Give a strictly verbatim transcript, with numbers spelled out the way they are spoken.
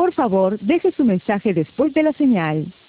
Por favor, deje su mensaje después de la señal.